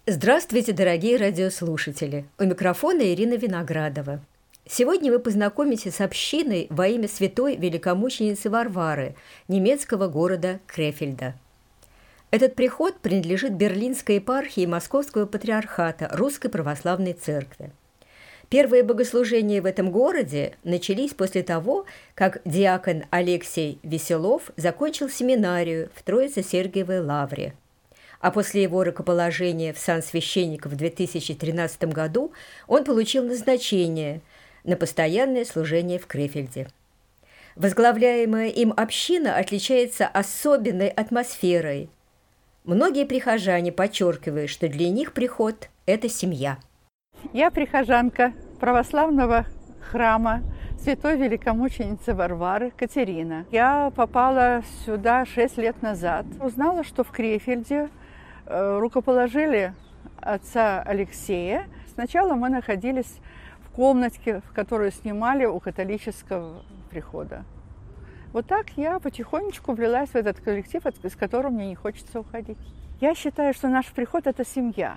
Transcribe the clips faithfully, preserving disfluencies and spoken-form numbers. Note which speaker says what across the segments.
Speaker 1: Здравствуйте, дорогие радиослушатели! У микрофона Ирина Виноградова. Сегодня вы познакомитесь с общиной во имя святой великомученицы Варвары немецкого города Крефельда. Этот приход принадлежит Берлинской епархии Московского патриархата Русской Православной Церкви. Первые богослужения в этом городе начались после того, как диакон Алексей Веселов закончил семинарию в Троице-Сергиевой лавре. А после его рукоположения в сан священника в две тысячи тринадцатом году он получил назначение на постоянное служение в Крефельде. Возглавляемая им община отличается особенной атмосферой. Многие прихожане подчеркивают, что для них приход – это семья.
Speaker 2: Я прихожанка православного храма святой великомученицы Варвары Катерина. Я попала сюда шесть лет назад. Узнала, что в Крефельде рукоположили отца Алексея. Сначала мы находились в комнатке, в которую снимали у католического прихода. Вот так я потихонечку влилась в этот коллектив, из которого мне не хочется уходить. Я считаю, что наш приход – это семья.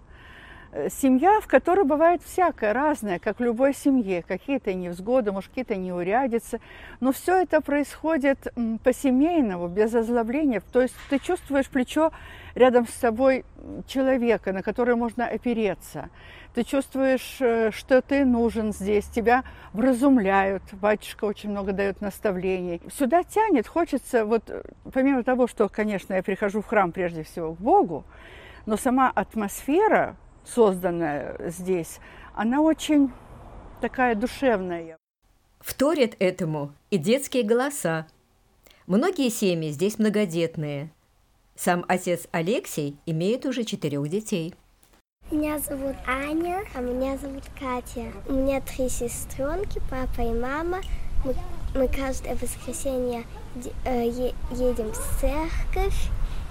Speaker 2: Семья, в которой бывает всякое, разное, как в любой семье. Какие-то невзгоды, может, какие-то неурядицы. Но все это происходит по-семейному, без озлобления. То есть ты чувствуешь плечо рядом с собой человека, на который можно опереться. Ты чувствуешь, что ты нужен здесь, тебя вразумляют. Батюшка очень много дает наставлений. Сюда тянет, хочется, вот помимо того, что, конечно, я прихожу в храм прежде всего к Богу, но сама атмосфера, созданная здесь, она очень такая душевная.
Speaker 1: Вторят этому и детские голоса. Многие семьи здесь многодетные. Сам отец Алексей имеет уже четырех детей.
Speaker 3: Меня зовут Аня, а меня зовут Катя. У меня три сестренки, папа и мама. Мы, мы каждое воскресенье э, едем в церковь,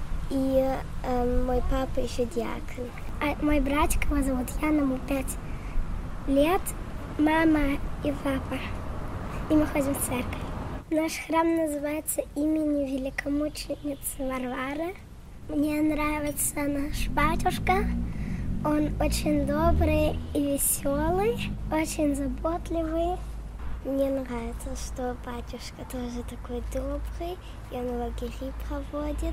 Speaker 3: и э, мой папа еще диакон. А мой братик, его зовут Ян, ему пять лет, мама и папа. И мы ходим в церковь. Наш храм называется именем великомученицы Варвары. Мне нравится наш батюшка. Он очень добрый и веселый, очень заботливый. Мне нравится, что батюшка тоже такой добрый, и он лагеря проводит.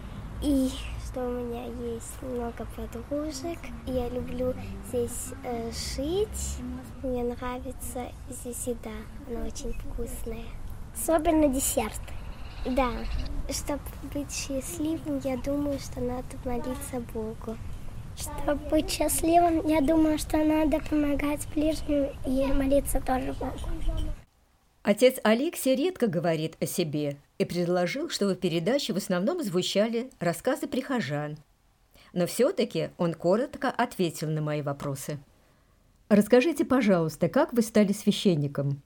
Speaker 3: И что у меня есть много подружек. Я люблю здесь э, жить. Мне нравится здесь еда, она очень вкусная. Особенно десерт. Да, чтобы быть счастливым, я думаю, что надо молиться Богу. Чтобы быть счастливым, я думаю, что надо помогать ближним и молиться тоже Богу.
Speaker 1: Отец Алексей редко говорит о себе и предложил, чтобы в передаче в основном звучали рассказы прихожан. Но все-таки он коротко ответил на мои вопросы. Расскажите, пожалуйста, как вы стали священником?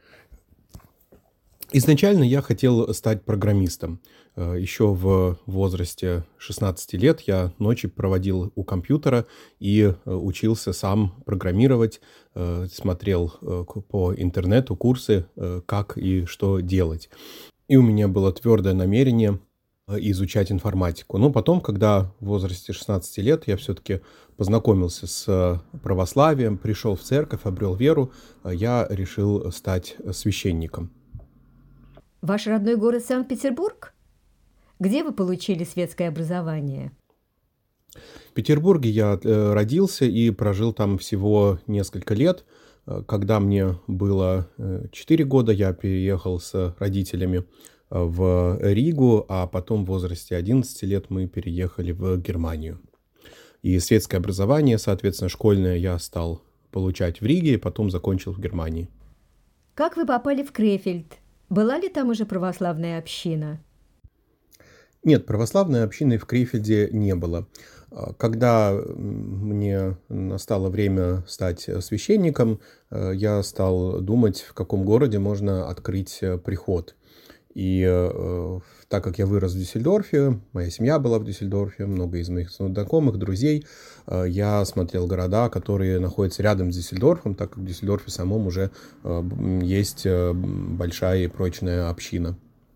Speaker 4: Изначально я хотел стать программистом. Еще в возрасте шестнадцати лет я ночи проводил у компьютера и учился сам программировать, смотрел по интернету курсы, как и что делать. И у меня было твердое намерение изучать информатику. Но потом, когда в возрасте шестнадцати лет я все-таки познакомился с православием, пришел в церковь, обрел веру, я решил стать священником.
Speaker 1: Ваш родной город Санкт-Петербург? Где вы получили светское образование?
Speaker 4: В Петербурге я родился и прожил там всего несколько лет. Когда мне было четыре года, я переехал с родителями в Ригу, а потом в возрасте одиннадцати лет мы переехали в Германию. И светское образование, соответственно, школьное я стал получать в Риге, потом закончил в Германии.
Speaker 1: Как вы попали в Крефельд? Была ли там уже православная община?
Speaker 4: Нет, православной общины в Крефельде не было. Когда мне настало время стать священником, я стал думать, в каком городе можно открыть приход. И так как я вырос в Дюссельдорфе, моя семья была в Дюссельдорфе, много из моих знакомых, друзей, я смотрел города, которые находятся рядом с Дюссельдорфом, так как в Дюссельдорфе самом уже есть большая и прочная община.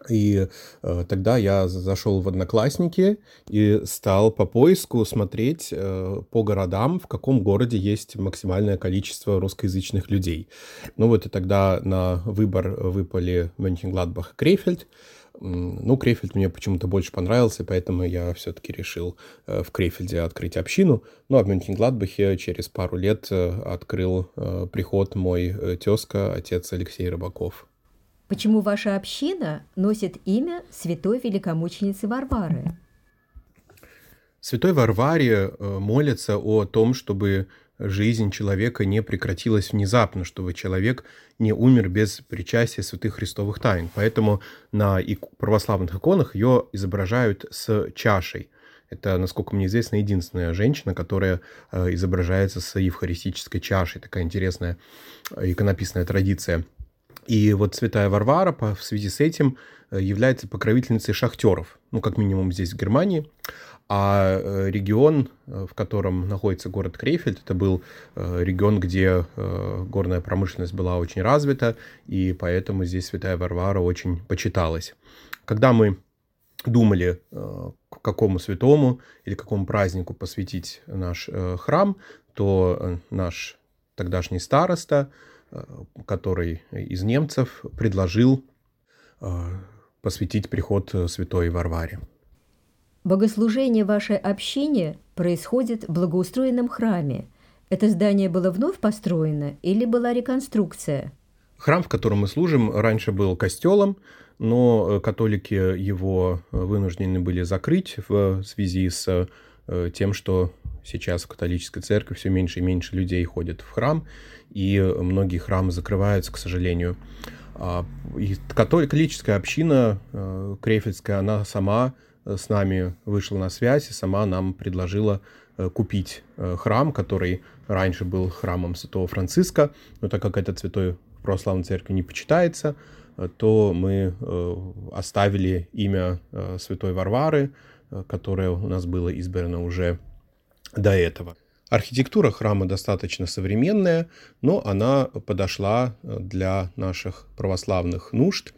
Speaker 4: И э, тогда я зашел в Одноклассники и стал по поиску смотреть э, по городам, в каком городе есть максимальное количество русскоязычных людей. Ну вот и тогда на выбор выпали Мönchengladbach и Крефельд. Ну, Крефельд мне почему-то больше понравился, поэтому я все-таки решил э, в Крефельде открыть общину. Ну, а в Мönchengladbach через пару лет э, открыл э, приход мой э, тезка, отец Алексей Рыбаков.
Speaker 1: Почему ваша община носит имя святой великомученицы Варвары?
Speaker 4: Святой Варваре молятся о том, чтобы жизнь человека не прекратилась внезапно, чтобы человек не умер без причастия святых христовых тайн. Поэтому на православных иконах ее изображают с чашей. Это, насколько мне известно, единственная женщина, которая изображается с евхаристической чашей. Такая интересная иконописная традиция. И вот святая Варвара в связи с этим является покровительницей шахтеров, ну, как минимум здесь, в Германии. А регион, в котором находится город Крефельд, это был регион, где горная промышленность была очень развита, и поэтому здесь святая Варвара очень почиталась. Когда мы думали, к какому святому или какому празднику посвятить наш храм, то наш тогдашний староста, который из немцев, предложил посвятить приход святой Варваре.
Speaker 1: Богослужение в вашей общине происходит в благоустроенном храме. Это здание было вновь построено или была реконструкция?
Speaker 4: Храм, в котором мы служим, раньше был костелом, но католики его вынуждены были закрыть в связи с тем, что сейчас в католической церкви все меньше и меньше людей ходят в храм, и многие храмы закрываются, к сожалению. И католическая община крефельдская, она сама с нами вышла на связь и сама нам предложила купить храм, который раньше был храмом святого Франциска, но так как этот святой в православной церкви не почитается, то мы оставили имя святой Варвары, которое у нас было избрано уже до этого. Архитектура храма достаточно современная, но она подошла для наших православных нужд.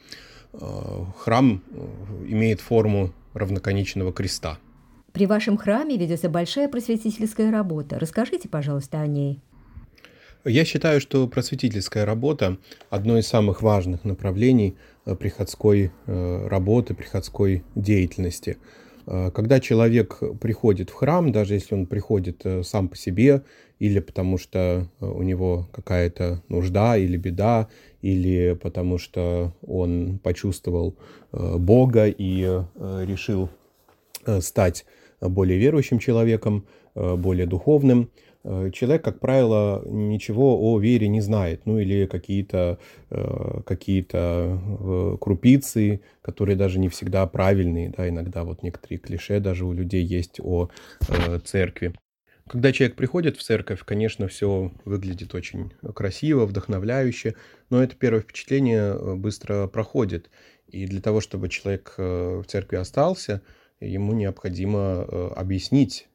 Speaker 4: Храм имеет форму равноконечного креста.
Speaker 1: При вашем храме ведется большая просветительская работа. Расскажите, пожалуйста, о ней.
Speaker 4: Я считаю, что просветительская работа – одно из самых важных направлений приходской работы, приходской деятельности. Когда человек приходит в храм, даже если он приходит сам по себе, или потому что у него какая-то нужда или беда, или потому что он почувствовал Бога и решил стать более верующим человеком, более духовным, человек, как правило, ничего о вере не знает, ну или какие-то, какие-то крупицы, которые даже не всегда правильные, да, иногда вот некоторые клише даже у людей есть о церкви. Когда человек приходит в церковь, конечно, все выглядит очень красиво, вдохновляюще, но это первое впечатление быстро проходит. И для того, чтобы человек в церкви остался, ему необходимо объяснить,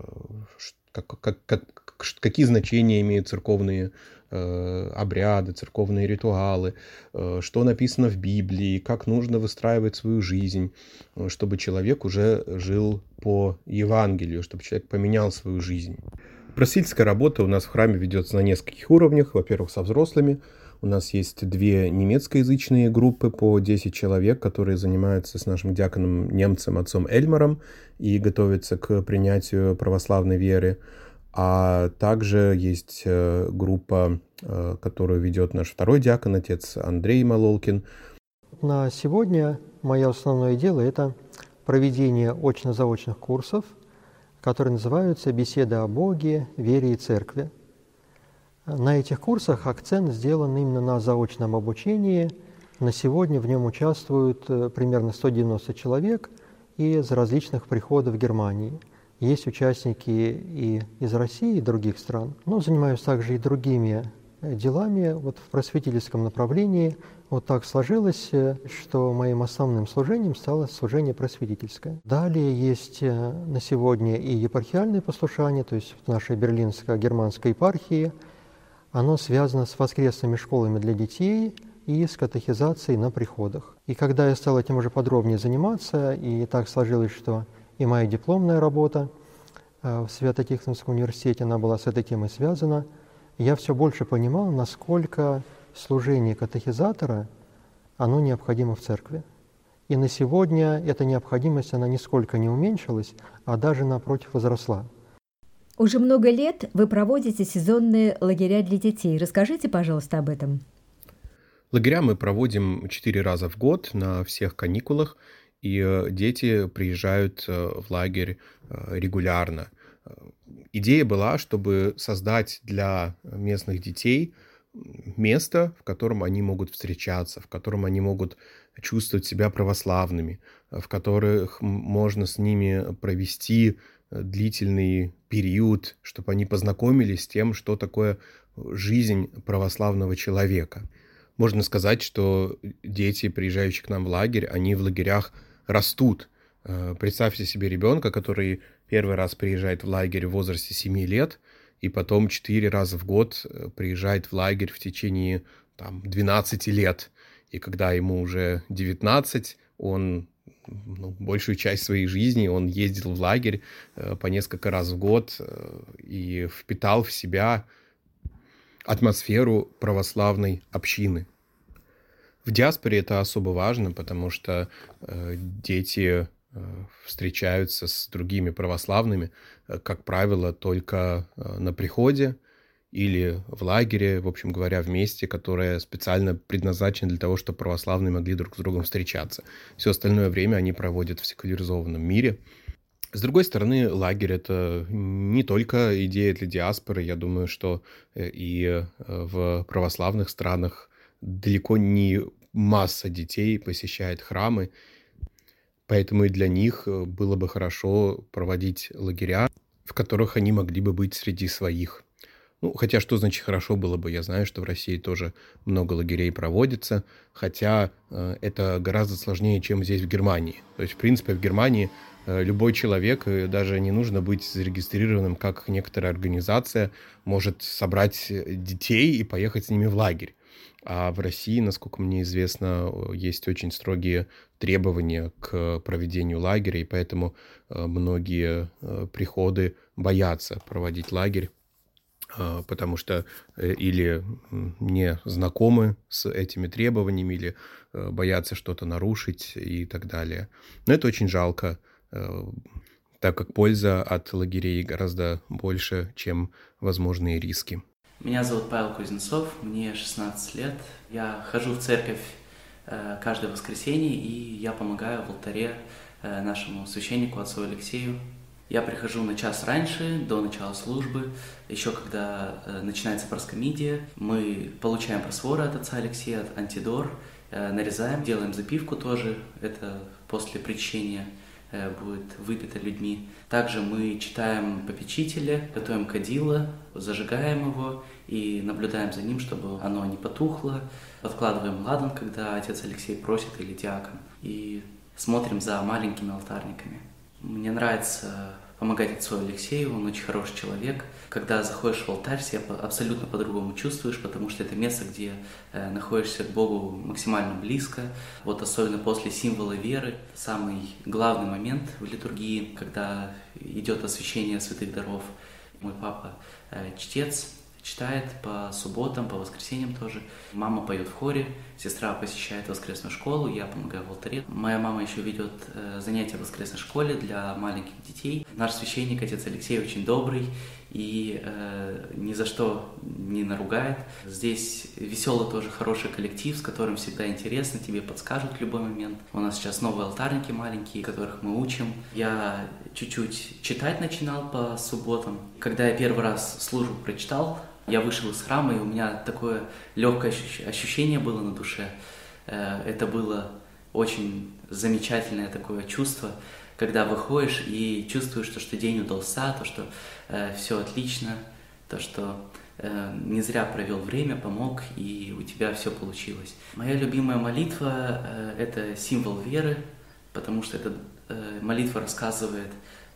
Speaker 4: как, как, как, какие значения имеют церковные обряды, церковные ритуалы, что написано в Библии, как нужно выстраивать свою жизнь, чтобы человек уже жил по Евангелию, чтобы человек поменял свою жизнь. Просветительская работа у нас в храме ведется на нескольких уровнях. Во-первых, со взрослыми. У нас есть две немецкоязычные группы по десять человек, которые занимаются с нашим диаконом немцем отцом Эльмаром и готовятся к принятию православной веры. А также есть группа, которую ведет наш второй диакон, отец Андрей Малолкин.
Speaker 5: На сегодня мое основное дело – это проведение очно-заочных курсов, которые называются «Беседа о Боге, вере и церкви». На этих курсах акцент сделан именно на заочном обучении. На сегодня в нем участвуют примерно сто девяносто человек из различных приходов Германии. Есть участники и из России, и других стран, но занимаюсь также и другими делами. Вот в просветительском направлении вот так сложилось, что моим основным служением стало служение просветительское. Далее есть на сегодня и епархиальное послушание, то есть в нашей Берлинско-германской епархии. Оно связано с воскресными школами для детей и с катехизацией на приходах. И когда я стал этим уже подробнее заниматься, и так сложилось, что и моя дипломная работа в Свято-Тихоновском университете, она была с этой темой связана, я все больше понимал, насколько служение катехизатора, оно необходимо в церкви. И на сегодня эта необходимость, она нисколько не уменьшилась, а даже, напротив, возросла.
Speaker 1: Уже много лет вы проводите сезонные лагеря для детей. Расскажите, пожалуйста, об этом.
Speaker 4: Лагеря мы проводим четыре раза в год на всех каникулах, и дети приезжают в лагерь регулярно. Идея была, чтобы создать для местных детей место, в котором они могут встречаться, в котором они могут чувствовать себя православными, в которых можно с ними провести длительный период, чтобы они познакомились с тем, что такое жизнь православного человека. Можно сказать, что дети, приезжающие к нам в лагерь, они в лагерях растут. Представьте себе ребенка, который первый раз приезжает в лагерь в возрасте семи лет, и потом четыре раза в год приезжает в лагерь в течение там, двенадцати лет. И когда ему уже девятнадцать, он ну, большую часть своей жизни он ездил в лагерь э, по несколько раз в год э, и впитал в себя атмосферу православной общины. В диаспоре это особо важно, потому что э, дети э, встречаются с другими православными, э, как правило, только э, на приходе или в лагере, в общем говоря, в месте, которое специально предназначено для того, чтобы православные могли друг с другом встречаться. Все остальное время они проводят в секуляризованном мире. С другой стороны, лагерь — это не только идея для диаспоры. Я думаю, что и в православных странах далеко не масса детей посещает храмы, поэтому и для них было бы хорошо проводить лагеря, в которых они могли бы быть среди своих. Ну, хотя что значит хорошо было бы? Я знаю, что в России тоже много лагерей проводится, хотя э, это гораздо сложнее, чем здесь в Германии. То есть, в принципе, в Германии э, любой человек, э, даже не нужно быть зарегистрированным, как некоторая организация, может собрать детей и поехать с ними в лагерь. А в России, насколько мне известно, есть очень строгие требования к проведению лагеря, и поэтому э, многие э, приходы боятся проводить лагерь, потому что или не знакомы с этими требованиями, или боятся что-то нарушить и так далее. Но это очень жалко, так как польза от лагерей гораздо больше, чем возможные риски.
Speaker 6: Меня зовут Павел Кузнецов, мне шестнадцать лет. Я хожу в церковь каждое воскресенье, и я помогаю в алтаре нашему священнику, отцу Алексею. Я прихожу на час раньше, до начала службы, еще когда э, начинается проскомидия. Мы получаем просворы от отца Алексея, от антидор, э, нарезаем, делаем запивку тоже, это после причащения э, будет выпито людьми. Также мы читаем попечителя, готовим кадило, зажигаем его и наблюдаем за ним, чтобы оно не потухло. Подкладываем ладан, когда отец Алексей просит, или диакон, и смотрим за маленькими алтарниками. Мне нравится помогать отцу Алексею, он очень хороший человек. Когда заходишь в алтарь, себя абсолютно по-другому чувствуешь, потому что это место, где э, находишься к Богу максимально близко. Вот особенно после символа веры, самый главный момент в литургии, когда идет освящение святых даров. Мой папа э, чтец, читает по субботам, по воскресеньям тоже. Мама поет в хоре, сестра посещает воскресную школу, я помогаю в алтаре. Моя мама еще ведет э, занятия в воскресной школе для маленьких детей. Наш священник, отец Алексей, очень добрый и э, ни за что не наругает. Здесь веселый тоже хороший коллектив, с которым всегда интересно, тебе подскажут в любой момент. У нас сейчас новые алтарники маленькие, которых мы учим. Я чуть-чуть читать начинал по субботам. Когда я первый раз службу прочитал, я вышел из храма, и у меня такое легкое ощущение было на душе. Это было очень замечательное такое чувство, когда выходишь и чувствуешь, то, что день удался, то, что э, все отлично, то, что э, не зря провел время, помог, и у тебя все получилось. Моя любимая молитва э, – это символ веры, потому что эта э, молитва рассказывает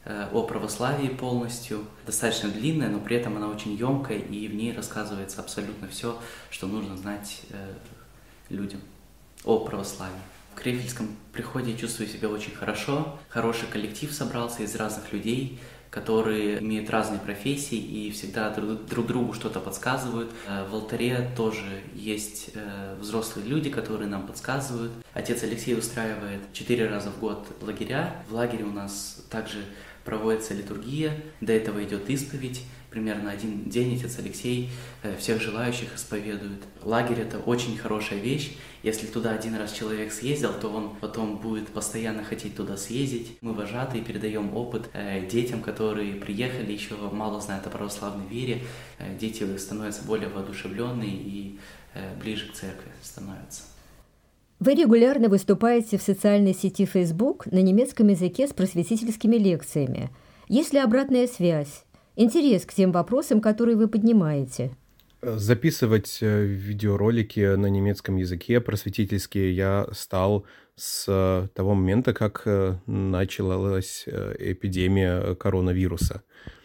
Speaker 6: о православии полностью, достаточно длинная, но при этом она очень емкая, и в ней рассказывается абсолютно все, что нужно знать людям о православии. В Крефельском приходе я чувствую себя очень хорошо. Хороший коллектив собрался из разных людей, которые имеют разные профессии и всегда друг, друг другу что-то подсказывают. В алтаре тоже есть взрослые люди, которые нам подсказывают. Отец Алексей устраивает четыре раза в год лагеря. В лагере у нас также проводится литургия, до этого идет исповедь. Примерно один день отец Алексей всех желающих исповедует. Лагерь – это очень хорошая вещь. Если туда один раз человек съездил, то он потом будет постоянно хотеть туда съездить. Мы, вожатые, передаем опыт детям, которые приехали, еще мало знают о православной вере. Дети становятся более воодушевленные и ближе к церкви становятся.
Speaker 1: Вы регулярно выступаете в социальной сети Facebook на немецком языке с просветительскими лекциями. Есть ли обратная связь? Интерес к тем вопросам, которые вы поднимаете?
Speaker 4: Записывать видеоролики на немецком языке просветительские я стал с того момента, как началась эпидемия коронавируса.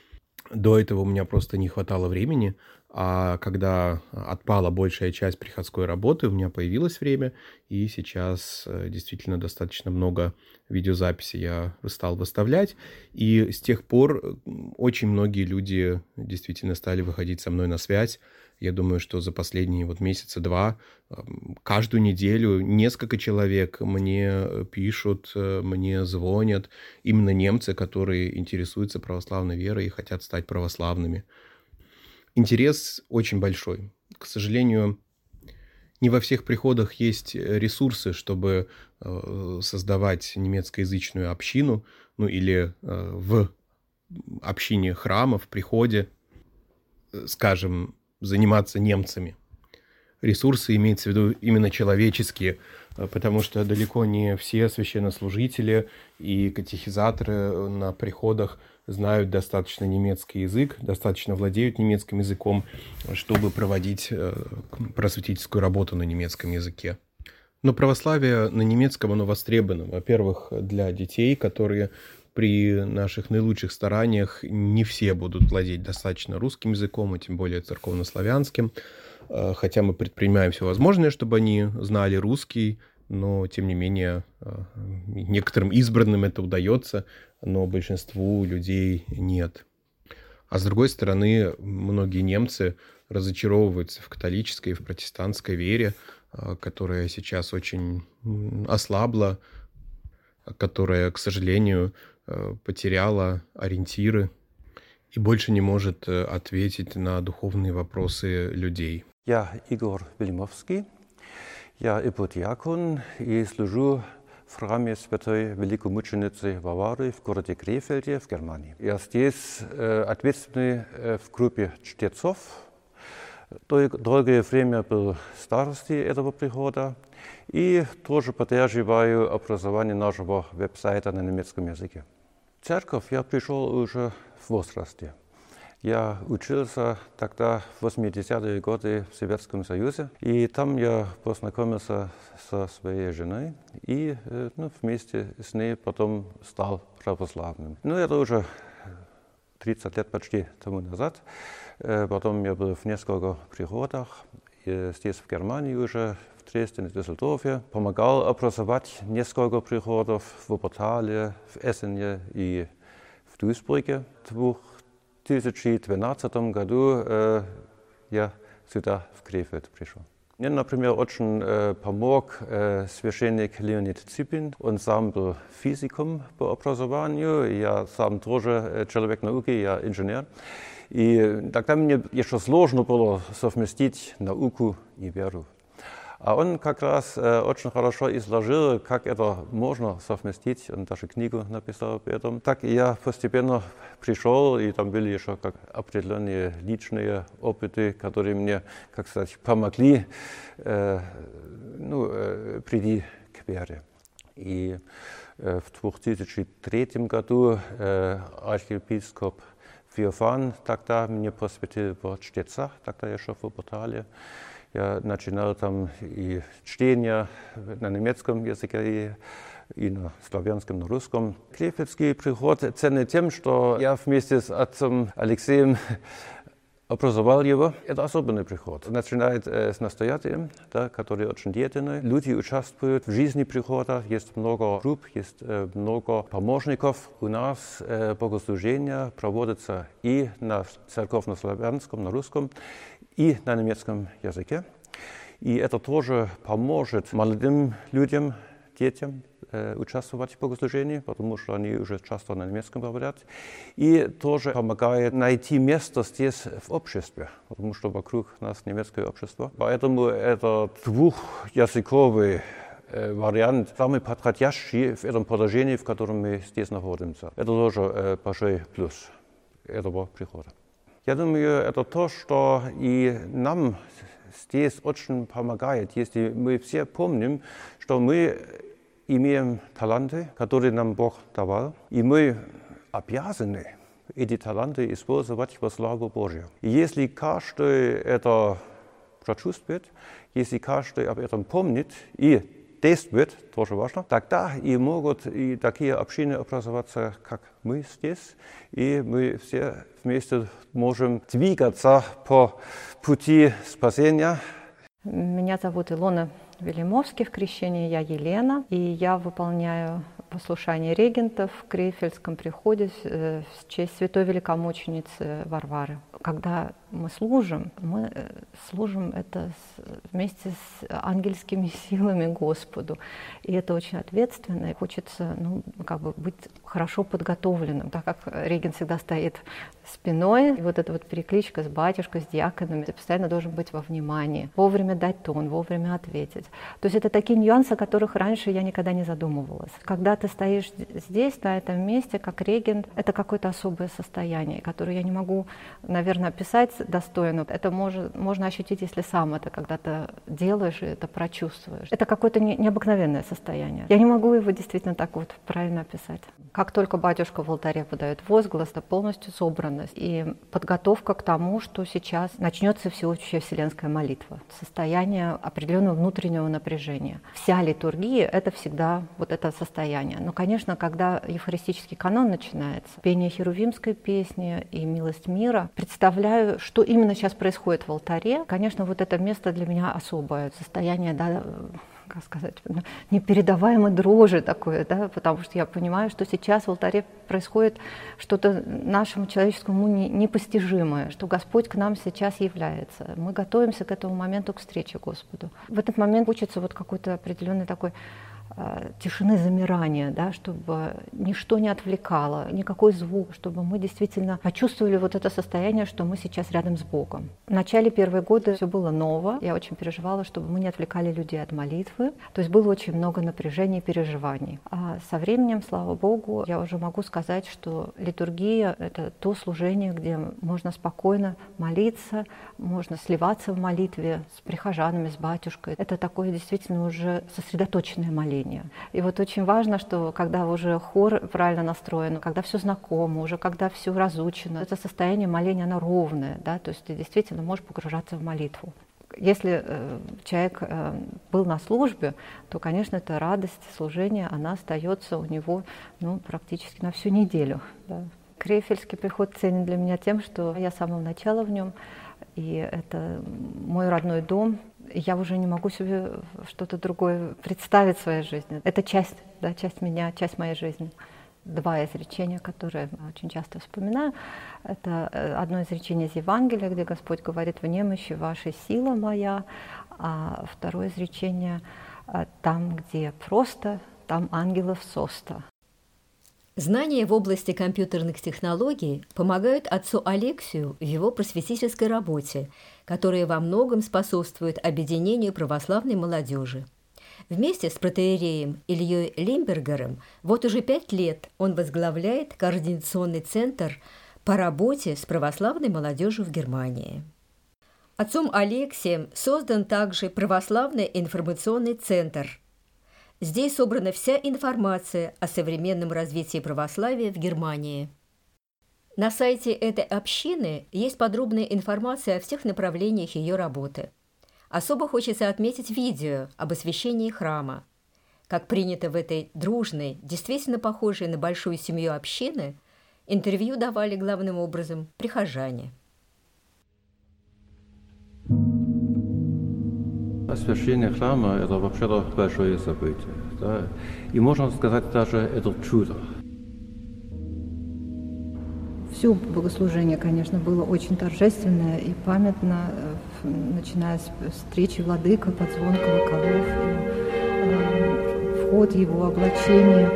Speaker 4: До этого у меня просто не хватало времени, а когда отпала большая часть приходской работы, у меня появилось время, и сейчас действительно достаточно много видеозаписей я стал выставлять. И с тех пор очень многие люди действительно стали выходить со мной на связь. Я думаю, что за последние вот месяца два каждую неделю несколько человек мне пишут, мне звонят. Именно немцы, которые интересуются православной верой и хотят стать православными. Интерес очень большой. К сожалению, не во всех приходах есть ресурсы, чтобы создавать немецкоязычную общину, ну или в общине храма, в приходе, скажем, заниматься немцами. Ресурсы имеется в виду именно человеческие, потому что далеко не все священнослужители и катехизаторы на приходах знают достаточно немецкий язык, достаточно владеют немецким языком, чтобы проводить просветительскую работу на немецком языке. Но православие на немецком, оно востребовано. Во-первых, для детей, которые при наших наилучших стараниях не все будут владеть достаточно русским языком, и тем более церковнославянским. Хотя мы предпринимаем все возможное, чтобы они знали русский, но, тем не менее, некоторым избранным это удается, но большинству людей нет. А с другой стороны, многие немцы разочаровываются в католической и в протестантской вере, которая сейчас очень ослабла, которая, к сожалению, потеряла ориентиры и больше не может ответить на духовные вопросы людей.
Speaker 7: Я Игорь Велимовский, я иподиакон и служу в храме Святой Великомученицы Варвары в городе Крефельде в Германии. Я здесь э, ответственный э, в группе чтецов. Долгое время был старостой этого прихода и тоже поддерживаю образование нашего веб-сайта на немецком языке. В церковь я пришел уже в возрасте. Я учился тогда в восьмидесятые годы в Советском Союзе, и там я познакомился со своей женой и ну, вместе с ней потом стал православным. Ну, это уже тридцать лет почти тому назад. Потом я был в нескольких приходах, здесь в Германии уже, в Дрездене, в Düsseldorфе. Помогал образовать несколько приходов в Wuppertal, в Эссене и в Duisburге. В две тысячи двенадцатом году э, я сюда, в Крефельд, пришел. Мне, например, очень э, помог э, священник Леонид Ципин. Он сам был физиком по образованию, я сам тоже человек науки, я инженер. И тогда мне еще сложно было совместить науку и веру. А он как раз э, очень хорошо изложил, как это можно совместить. Он даже книгу написал об этом. Так я постепенно пришел, и там были еще как определенные личные опыты, которые мне, как сказать, помогли э, ну, э, прийти к вере. И э, в две тысячи третьем году э, архиепископ Феофан тогда меня посвятил в чтецах, тогда я еще в Wuppertal. Я начинал там и чтение на немецком языке, и на славянском, на русском. Крефельдский приход ценный тем, что я вместе с отцом Алексеем образовал его. Это особенный приход. Начинает э, с настоятелем, да, который очень деятельный. Люди участвуют в жизни прихода. Есть много групп, есть э, много помощников. У нас э, богослужение проводится и на церковнославянском, на русском, и на немецком языке. И это тоже поможет молодым людям, детям э, участвовать в богослужении, потому что они уже часто на немецком говорят. И тоже помогает найти место здесь в обществе, потому что вокруг нас немецкое общество. Поэтому это двухязыковый э, вариант, самый подходящий в этом положении, в котором мы здесь находимся. Это тоже э, большой плюс этого прихода. Я думаю, это то, что и нам здесь очень помогает, если мы все помним, что мы имеем таланты, которые нам Бог давал, и мы обязаны эти таланты использовать во славу Божью. И если каждый это прочувствует, если каждый об этом помнит и действует, тоже важно, тогда и могут и такие общины образоваться, как мы здесь, и мы все вместе можем двигаться по пути спасения.
Speaker 8: Меня зовут Илона Велимовский, в крещении я Елена, и я выполняю послушание регента в Крефельдском приходе в честь святой великомученицы Варвары. Когда мы служим, мы служим это вместе с ангельскими силами Господу. И это очень ответственно, и хочется ну, как бы быть хорошо подготовленным, так как регент всегда стоит спиной. И вот эта вот перекличка с батюшкой, с диаконами, ты постоянно должен быть во внимании, вовремя дать тон, вовремя ответить. То есть это такие нюансы, о которых раньше я никогда не задумывалась. Когда ты стоишь здесь, на этом месте, как регент, это какое-то особое состояние, которое я не могу, наверное, описать достойно. Это может, можно ощутить, если сам это когда-то делаешь и это прочувствуешь. Это какое-то не, необыкновенное состояние. Я не могу его действительно так вот правильно описать. Как только батюшка в алтаре подает возглас, это полностью собранность и подготовка к тому, что сейчас начнется всеобщая вселенская молитва. Состояние определенного внутреннего напряжения. Вся литургия — это всегда вот это состояние. Но, конечно, когда евхаристический канон начинается, пение херувимской песни и милость мира, представляю, что именно сейчас происходит в алтаре. Конечно, вот это место для меня особое. Состояние, да, как сказать, непередаваемой дрожи такое, да, потому что я понимаю, что сейчас в алтаре происходит что-то нашему человеческому уму непостижимое, что Господь к нам сейчас является. Мы готовимся к этому моменту, к встрече Господу. В этот момент хочется вот какой-то определенный такой тишины замирания, да, чтобы ничто не отвлекало, никакой звук, чтобы мы действительно почувствовали вот это состояние, что мы сейчас рядом с Богом. В начале первые годы все было ново. Я очень переживала, чтобы мы не отвлекали людей от молитвы. То есть было очень много напряжений и переживаний. А со временем, слава Богу, я уже могу сказать, что литургия — это то служение, где можно спокойно молиться, можно сливаться в молитве с прихожанами, с батюшкой. Это такое действительно уже сосредоточенное моление. И вот очень важно, что когда уже хор правильно настроен, когда все знакомо, уже когда все разучено, это состояние моления, оно ровное, да, то есть ты действительно можешь погружаться в молитву. Если э, человек э, был на службе, то, конечно, эта радость служения, она остается у него ну, практически на всю неделю. Да. Крефельдский приход ценен для меня тем, что я с самого начала в нем, и это мой родной дом. Я уже не могу себе что-то другое представить в своей жизни. Это часть, да, часть меня, часть моей жизни. Два изречения, которые я очень часто вспоминаю. Это одно изречение из Евангелия, где Господь говорит: «В немощи ваша сила моя», а второе изречение: «Там, где просто, там ангелов состо».
Speaker 1: Знания в области компьютерных технологий помогают отцу Алексию в его просветительской работе, которая во многом способствует объединению православной молодежи. Вместе с протоиереем Ильей Лимбергером вот уже пять лет он возглавляет координационный центр по работе с православной молодежью в Германии. Отцом Алексием создан также православный информационный центр. Здесь собрана вся информация о современном развитии православия в Германии. На сайте этой общины есть подробная информация о всех направлениях ее работы. Особо хочется отметить видео об освящении храма. Как принято в этой дружной, действительно похожей на большую семью общины, интервью давали главным образом прихожане.
Speaker 7: Освящение храма – это вообще-то большое событие. Да? И можно сказать даже, это чудо.
Speaker 8: Все богослужение, конечно, было очень торжественное и памятно, начиная с встречи владыка под звон колоколов, и, э, вход его, облачение.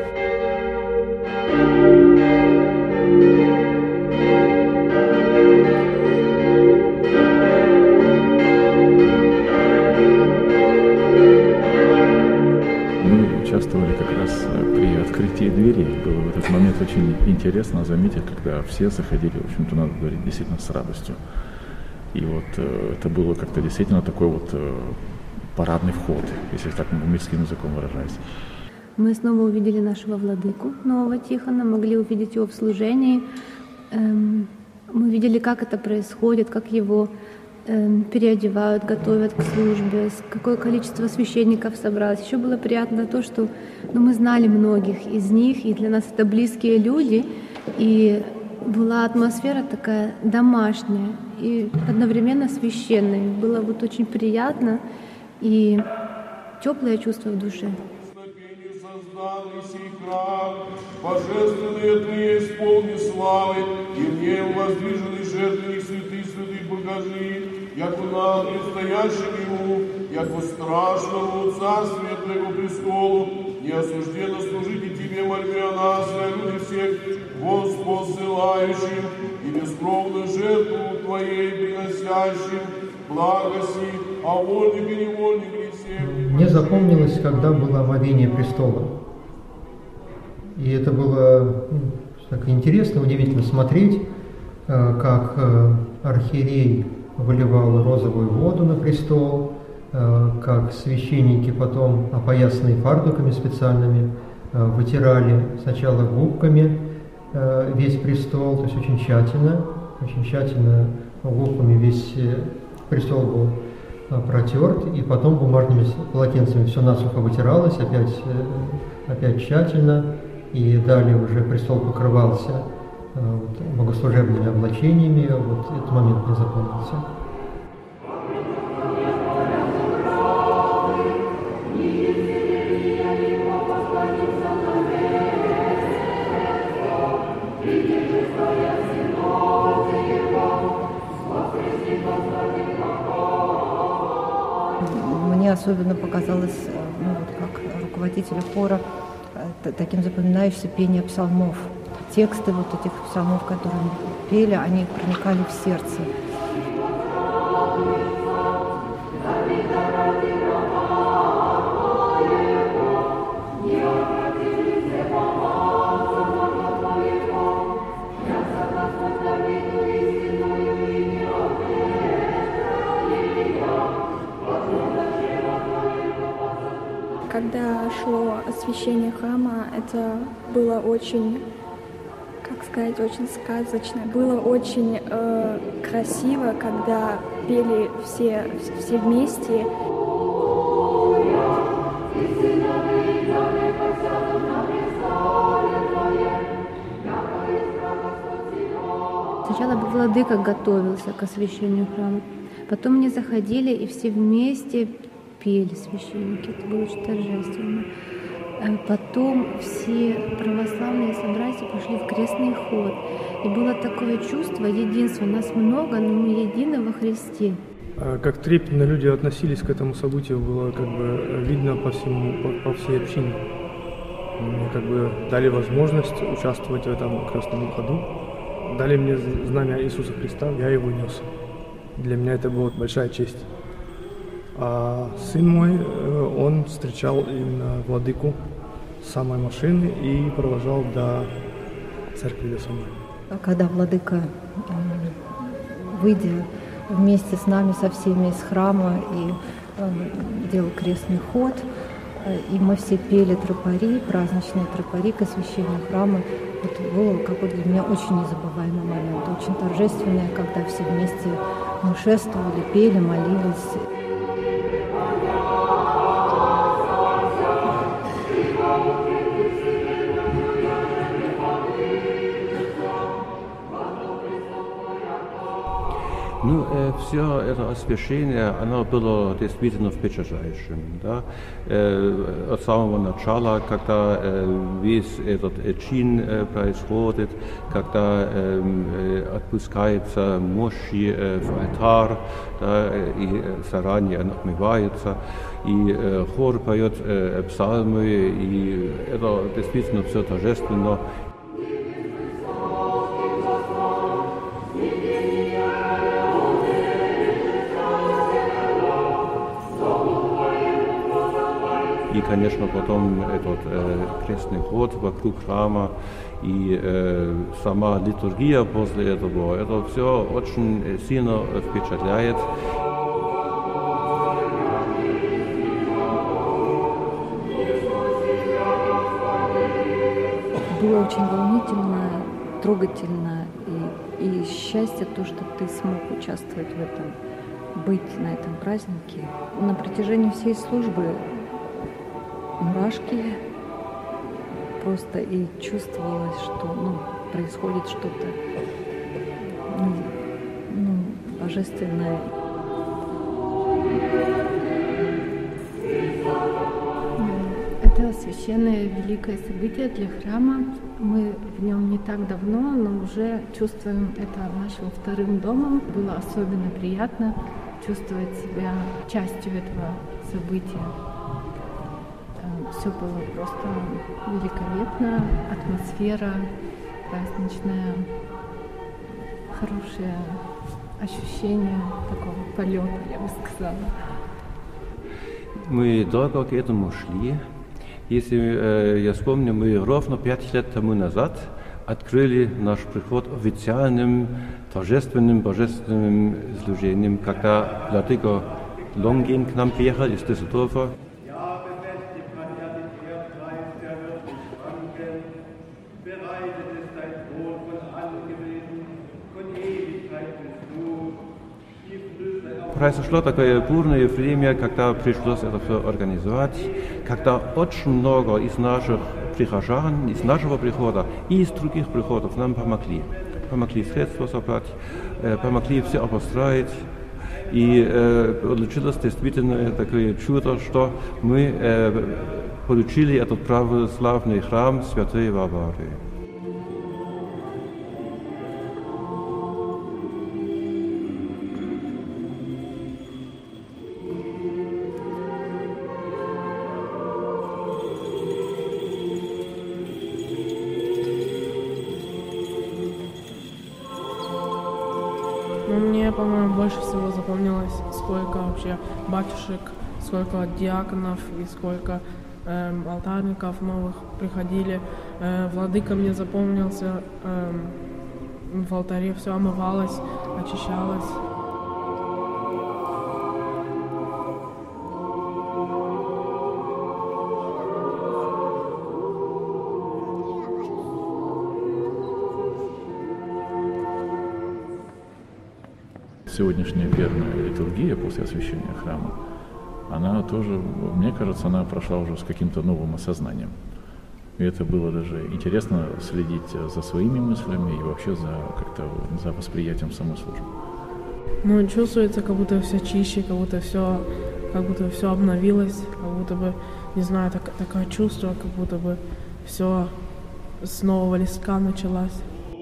Speaker 9: Мы участвовали как раз при открытии двери. Было в этот момент очень интересно заметить, когда все заходили, в общем-то, надо говорить, действительно с радостью. И вот э, это было как-то действительно такой вот э, парадный вход, если так мирским языком выражаясь.
Speaker 10: Мы снова увидели нашего владыку, нового Тихона, могли увидеть его в служении. Эм, мы видели, как это происходит, как его эм, переодевают, готовят к службе, какое количество священников собралось. Еще было приятно то, что ну, мы знали многих из них, и для нас это близкие люди, и была атмосфера такая домашняя и одновременно священная. Было вот очень приятно и теплое чувство в душе.
Speaker 11: Божественные Ты исполни славы, и в нем воздвиженный жертвенник святых святых покажи, як у нам предстоящим Ему, як во страшному царстве Твоего престолу, не осужденно служить и Тебе мольбе о нас, о люди всех, воспосылающим, и бескровную жертву Твоей приносящим, благоси, а вольник и невольник всех.
Speaker 5: Мне запомнилось, когда было омовение престола. И это было ну, так интересно, удивительно смотреть, как архиерей выливал розовую воду на престол, как священники потом, опоясанные фартуками специальными, вытирали сначала губками весь престол, то есть очень тщательно, очень тщательно губками весь престол был протерт, и потом бумажными полотенцами все насухо вытиралось, опять, опять тщательно. И далее уже престол покрывался вот, богослужебными облачениями. Вот этот момент мне запомнился.
Speaker 8: Мне особенно показалось, ну, вот как руководителя хора, таким запоминающимся пение псалмов. Тексты вот этих псалмов, которые пели, они проникали в сердце.
Speaker 12: Когда шло освящение храма, это было очень, как сказать, очень сказочно. Было очень э, красиво, когда пели все, все вместе.
Speaker 10: Сначала владыка готовился к освящению храма, потом они заходили и все вместе пели священники, это было очень торжественно. Потом все православные собратья пошли в крестный ход. И было такое чувство единства. Нас много, но мы едины во Христе.
Speaker 13: Как трепетно люди относились к этому событию, было как бы видно по всему, по, по всей общине. Мне как бы дали возможность участвовать в этом крестном ходу. Дали мне знамя Иисуса Христа, я его нес. Для меня это была большая честь. А сын мой, он встречал именно владыку с самой машины и провожал до церкви, до самой.
Speaker 8: Когда владыка, выйдя вместе с нами, со всеми из храма, и делал крестный ход, и мы все пели тропари, праздничные тропари к освящению храма, это было какой-то для меня очень незабываемый момент, очень торжественное, когда все вместе мы шествовали, пели, молились.
Speaker 7: Ну, э, все это освящение, оно было действительно впечатляющим. Да? Э, от самого начала, когда э, весь этот чин э, происходит, когда э, э, отпускается мощи э, в алтарь, да, и заранее он отмывается, и э, хор поет э, псалмы, и это действительно все торжественно. И, конечно, потом этот э, крестный ход вокруг храма и э, сама литургия после этого, это все очень сильно впечатляет.
Speaker 14: Было очень волнительно, трогательно и, и счастье то, что ты смог участвовать в этом, быть на этом празднике. На протяжении всей службы мурашки просто, и чувствовалось, что ну, происходит что-то ну, ну, божественное.
Speaker 10: Это священное великое событие для храма. Мы в нем не так давно, но уже чувствуем это нашим вторым домом. Было особенно приятно чувствовать себя частью этого события. Все было просто великолепно, атмосфера праздничная, хорошее ощущение такого полета, я бы сказала.
Speaker 7: Мы долго к этому шли. Если э, я вспомню, мы ровно пять лет тому назад открыли наш приход официальным, торжественным, божественным служением, когда владыка Longin к нам приехал из Düsseldorfa. Произошло такое бурное время, когда пришлось это все организовать, когда очень много из наших прихожан, из нашего прихода и из других приходов нам помогли. Помогли средства собрать, помогли все обустроить. И э, получилось действительно такое чудо, что мы э, получили этот православный храм Святой Варвары.
Speaker 15: Мне, по-моему, больше всего запомнилось, сколько вообще батюшек, сколько диаконов и сколько э, алтарников новых приходили. Э, владыка мне запомнился, э, в алтаре все омывалось, очищалось.
Speaker 9: Сегодняшняя первая литургия после освящения храма, она тоже, мне кажется, она прошла уже с каким-то новым осознанием. И это было даже интересно следить за своими мыслями и вообще за как-то за восприятием самой службы.
Speaker 15: Ну, чувствуется, как будто все чище, как будто все, как будто все обновилось, как будто бы, не знаю, так, такое чувство, как будто бы все с нового листка началось.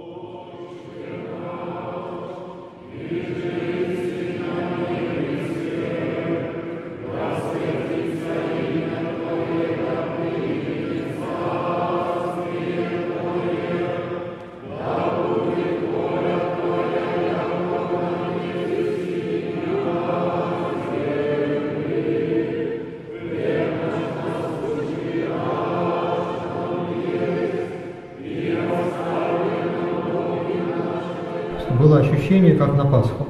Speaker 5: Было ощущение, как на Пасху.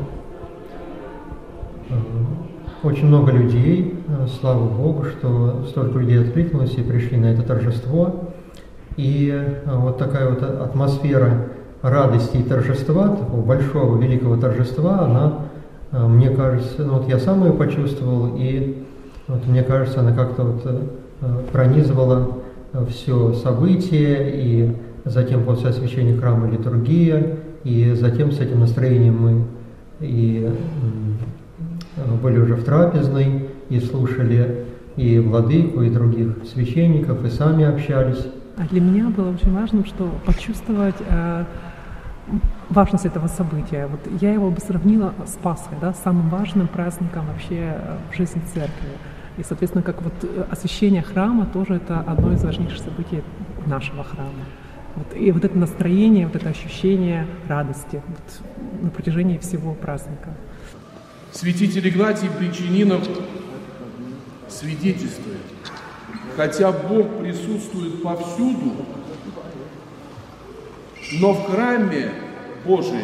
Speaker 5: Очень много людей, слава Богу, что столько людей откликнулось и пришли на это торжество. И вот такая вот атмосфера радости и торжества, такого большого, великого торжества, она, мне кажется, ну вот я сам ее почувствовал, и вот мне кажется, она как-то вот пронизывала все событие, и затем после освящения храма литургия, и затем с этим настроением мы и были уже в трапезной, и слушали и владыку, и других священников, и сами общались.
Speaker 16: А для меня было очень важно, что почувствовать э, важность этого события. Вот я его бы сравнила с Пасхой, да, самым важным праздником вообще в жизни церкви. И, соответственно, как вот освящение храма тоже это одно из важнейших событий нашего храма. Вот, и вот это настроение, вот это ощущение радости вот, на протяжении всего праздника.
Speaker 11: Святитель Игнатий Брянчанинов свидетельствует: хотя Бог присутствует повсюду, но в храме Божием,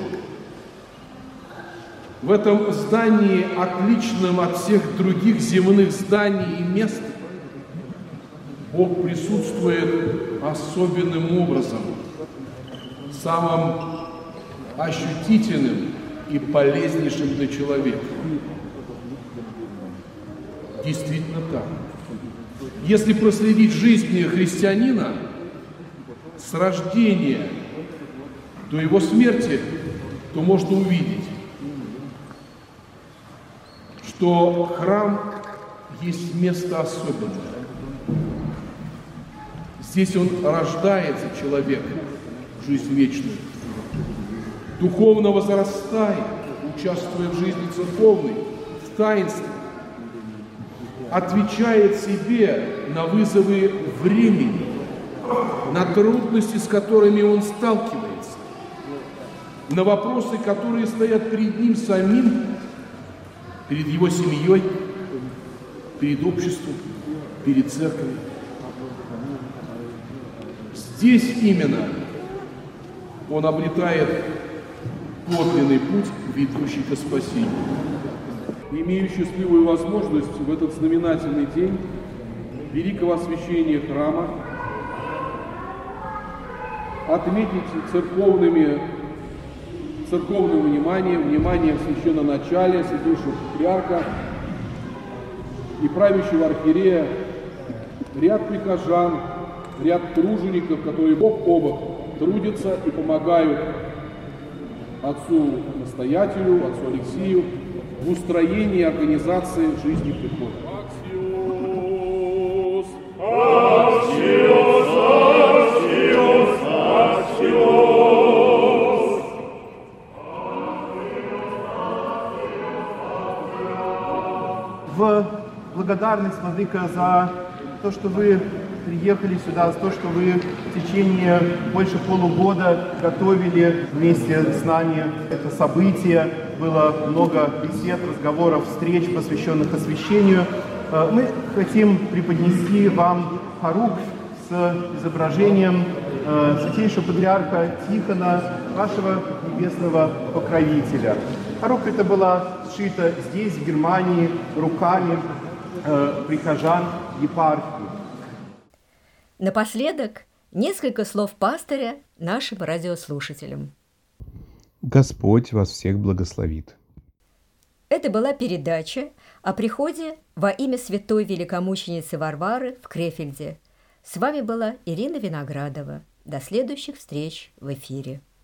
Speaker 11: в этом здании, отличном от всех других земных зданий и мест, Бог присутствует особенным образом, самым ощутительным и полезнейшим для человека. Действительно так. Если проследить жизнь христианина с рождения до его смерти, то можно увидеть, что храм есть место особенное. Здесь он рождается, человек, в жизнь вечную, духовно возрастает, участвуя в жизни церковной, в таинстве, отвечает себе на вызовы времени, на трудности, с которыми он сталкивается, на вопросы, которые стоят перед ним самим, перед его семьей, перед обществом, перед церковью. Здесь именно он обретает подлинный путь, ведущий ко спасению. Имею счастливую возможность в этот знаменательный день великого освящения храма отметить церковными, церковным вниманием, вниманием священноначалия, святейшего патриарха и правящего архиерея, ряд прихожан, ряд тружеников, которые бок о бок трудятся и помогают отцу-настоятелю, отцу Алексею в устроении и организации жизни прихода.
Speaker 17: В благодарность, владыка, за то, что вы приехали сюда, за то, что вы в течение больше полугода готовили вместе с нами это событие. Было много бесед, разговоров, встреч, посвященных освящению. Мы хотим преподнести вам хоруг с изображением святейшего патриарха Тихона, вашего небесного покровителя. Хоруг это была сшита здесь, в Германии, руками прихожан епархии.
Speaker 1: Напоследок несколько слов пастыря нашим радиослушателям.
Speaker 4: Господь вас всех благословит.
Speaker 1: Это была передача о приходе во имя святой великомученицы Варвары в Крефельде. С вами была Ирина Виноградова. До следующих встреч в эфире.